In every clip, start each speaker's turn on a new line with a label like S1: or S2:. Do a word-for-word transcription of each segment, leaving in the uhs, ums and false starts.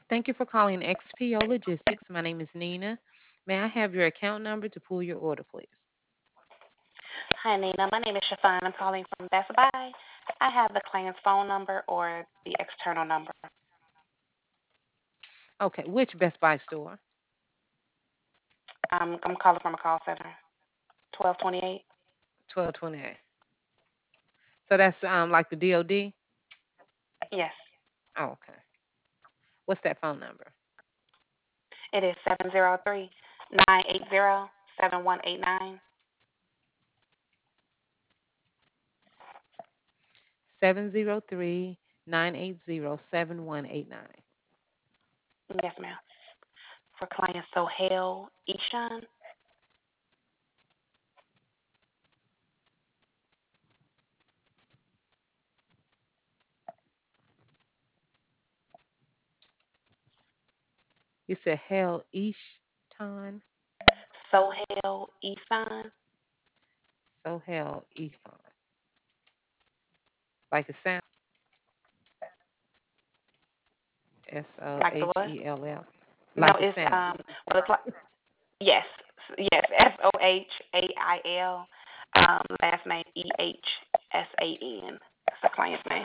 S1: Thank you for calling X P O Logistics. My name is Nina. May I have your account number to pull your order, please?
S2: Hi, Nina. My name is Shafan. I'm calling from Best Buy. I have the client's phone number or the external number.
S1: Okay, which Best Buy store?
S2: Um, I'm calling from a call center. twelve twenty-eight?
S1: twelve twenty-eight. So that's um like the D O D?
S2: Yes.
S1: Oh, okay. What's that phone number?
S2: It is seven zero three nine eight zero seven one eight nine.
S1: seven zero three, nine eight zero, seven one eight nine.
S2: Yes, ma'am. For client Sohail Ishan.
S1: You said Hell Ishtan?
S2: Sohail Ishan.
S1: So Hell Ifan. Like it sounds S O
S2: Like the
S1: H
S2: what?
S1: E L L.
S2: No,
S1: Like it
S2: it's um.
S1: sounds.
S2: Well, it's like yes, yes. S O H A I L. Um, last name E H S A N. That's the client's name.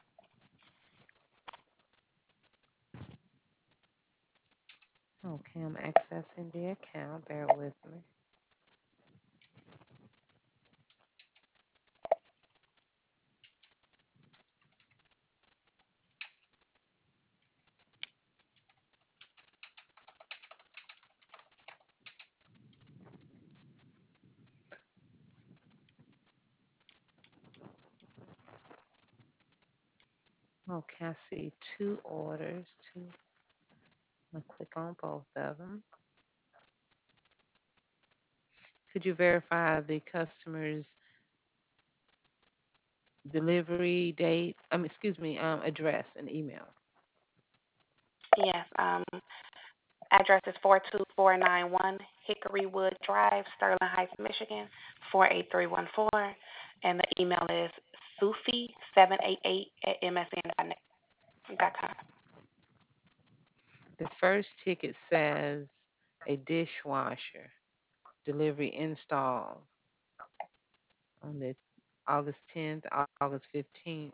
S1: Okay, I'm accessing the account. Bear with me. Okay, I see two orders. Two. I'm gonna click on both of them. Could you verify the customer's delivery date? Um, excuse me, um, address and email.
S2: Yes. Um, address is four two four nine one Hickory Wood Drive, Sterling Heights, Michigan, four eight three one four. And the email is sufi seven eight eight at m s n dot net dot com.
S1: The first ticket says a dishwasher delivery install on the August tenth, August fifteenth,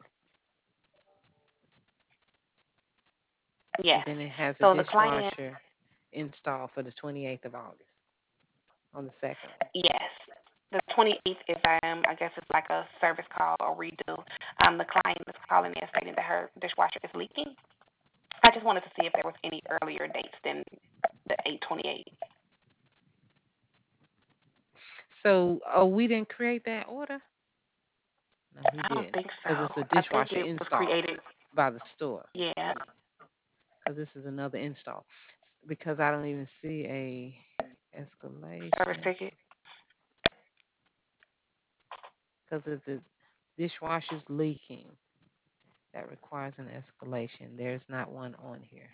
S1: and
S2: Yes.
S1: then it has a
S2: So the client,
S1: dishwasher install for the twenty-eighth of August on the second one.
S2: yes. The twenty-eighth is, um, I guess it's like a service call or redo. Um, the client is calling in stating that her dishwasher is leaking. I just wanted to see if there was any earlier dates than the eight twenty-eight.
S1: So, oh, we didn't create that order? No, we
S2: I don't
S1: didn't,
S2: think
S1: because
S2: so.
S1: it's a
S2: I think
S1: dishwasher
S2: it was
S1: install
S2: created.
S1: by the store.
S2: Yeah.
S1: Because this is another install. Because I don't even see a
S2: Service
S1: escalation.
S2: ticket.
S1: Because if the dishwasher's leaking, that requires an escalation. There's not one on here.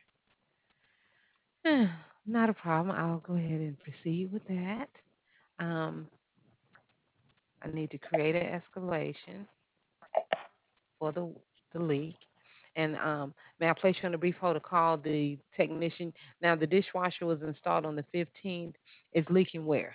S1: Not a problem. I'll go ahead and proceed with that. Um, I need to create an escalation for the the leak. And um, may I place you on a brief hold to call the technician? Now, the dishwasher was installed on the fifteenth. It's leaking where?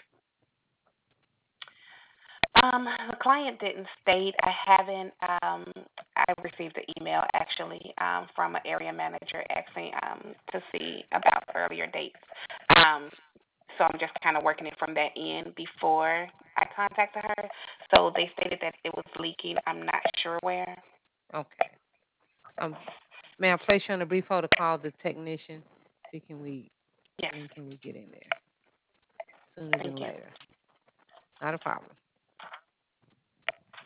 S2: Um, the client didn't state. I haven't. Um, I received an email actually um, from an area manager asking um, to see about earlier dates. Um, so I'm just kind of working it from that end before I contacted her. So they stated that it was leaking. I'm not sure where.
S1: Okay. Um, may I place you on a brief hold to call the technician? See, can we,
S2: Yes,
S1: when can we get in there? Sooner
S2: thank
S1: than
S2: you.
S1: later. Not a problem.